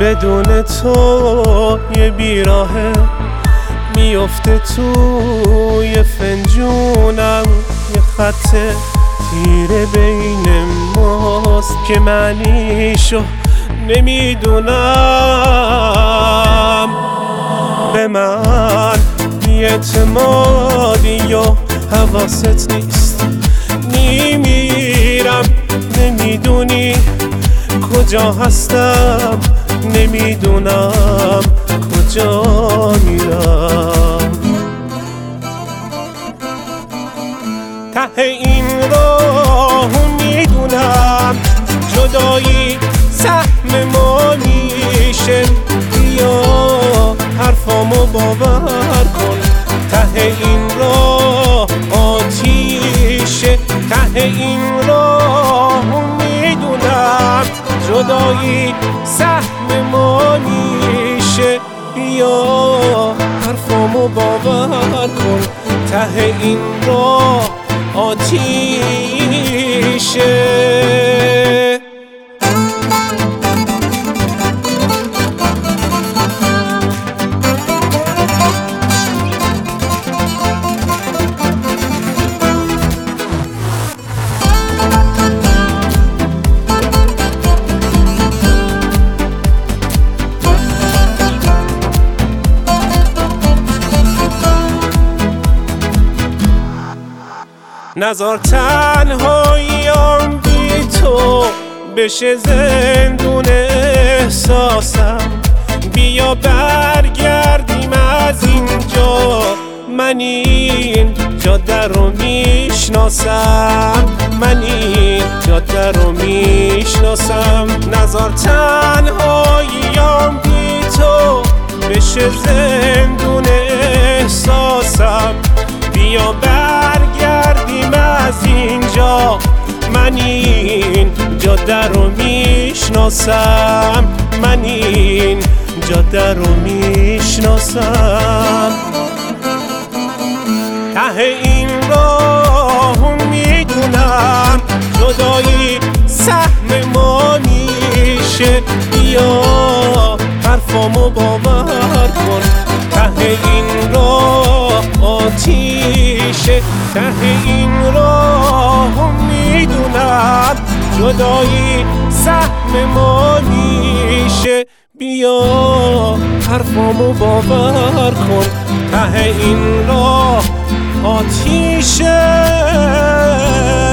بدون تو یه بیراهه میفته توی فنجونم، یه خط تیره بین ماست که معنیشو نمیدونم. به من اعتمادی و حواست نیست، میمیرم نمیدونی کجا هستم، نمیدونم کجا میرم. ته این راه میدونم جدایی سهم ما میشه، بیا حرفامو باور کن. ته این راه آتیشه، ته این راه میدونم جدایی سهم ما میشه، بیا حرفامو باور کن. ته این راه آتیشه. نذار تنهاییام بی تو بشه زندون احساسم، بیا برگردیم از اینجا، من این جاده رو میشناسم، من این جاده رو میشناسم. نذار تنهاییام بی تو بشه زندون احساسم، بیا برگردیم از اینجا، من این جاده رو میشناسم، من این جاده رو میشناسم. ته این راه میدونم جدایی سهم ما میشه، بیا حرفامو باور کن. ته این راه آتیشه، ته این راه میدونم جدایی سهم ما میشه، بیا حرفامو باور کن. ته این راه آتیشه.